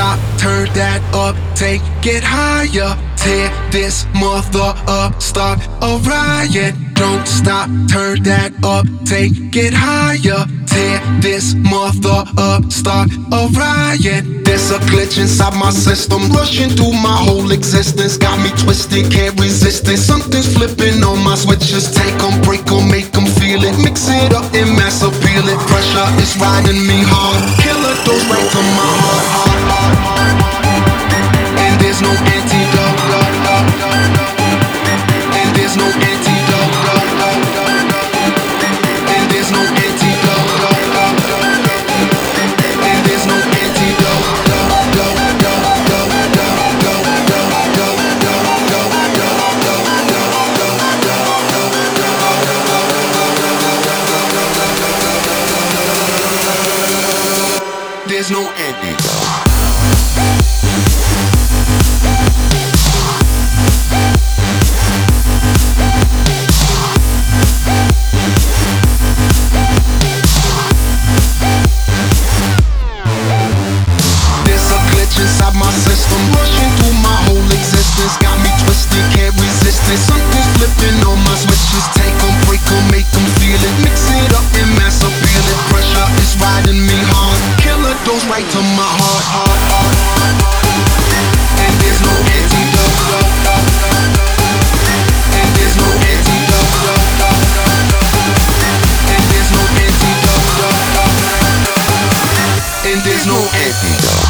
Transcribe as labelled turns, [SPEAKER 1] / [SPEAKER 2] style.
[SPEAKER 1] stop, turn that up, take it higher. Tear this mother up, start a riot. Don't stop, turn that up, take it higher. Tear this mother up, start a riot. There's a glitch inside my system, rushing through my whole existence. Got me twisted, can't resist it. Something's flipping on my switches. Take 'em, break 'em, make 'em feel it. Mix it up and mass appeal it. Pressure is riding me hard. Killer goes right to my heart. And there's no antidote. And there's no antidote. And there's no antidote. And there's no antidote. There's no antidote. Inside my system, rushing through my whole existence. Got me twisted, can't resist it. Something's flipping on my switches. Take 'em, break 'em, make 'em feel it. Mix it up and mass appeal it. Pressure is riding me hard. Killer goes right to my heart. And there's no antidote. And there's no antidote. And there's no antidote. And there's no antidote.